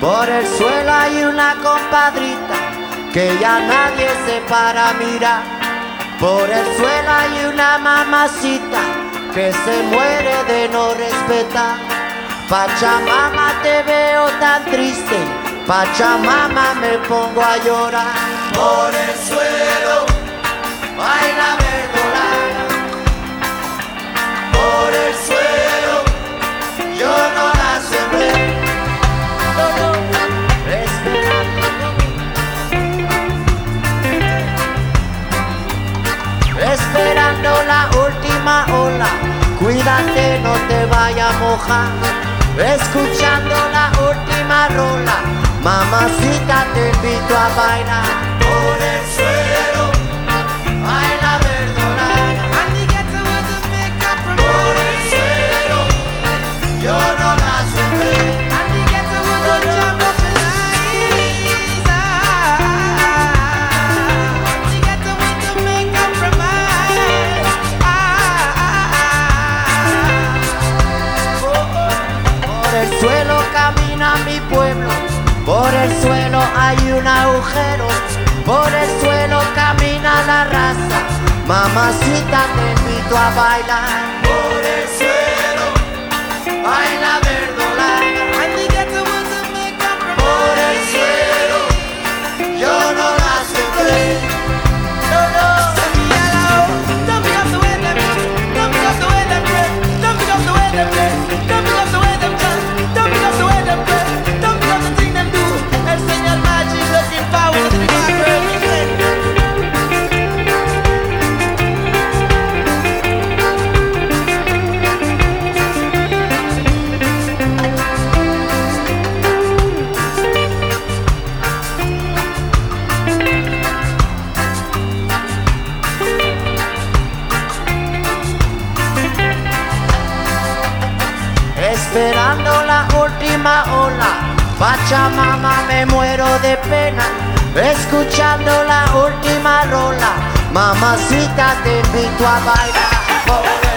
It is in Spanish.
Por el suelo hay una compadrita que ya nadie se para a mirar. Por el suelo hay una mamacita que se muere de no respetar. Pachamama, te veo tan triste, Pachamama, me pongo a llorar. Por el suelo baila verdolaga. Por el suelo yo no la sembré. Esperando la última ola, cuídate, no te vaya a mojar. Escuchando la última rola, mamacita, te invito a bailar. Por el suelo baila verdolaga. Por el suelo yo no la sembré. Por el suelo camina mi pueblo, por el suelo hay un agujero, por el suelo camina la raza, mamacita, te invito a bailar. Por el suelo baila verdolaga. Por el suelo yo no la sembré. Esperando la última ola, Pachamama, me muero de pena. Escuchando la última rola, mamacita, te invito a bailar.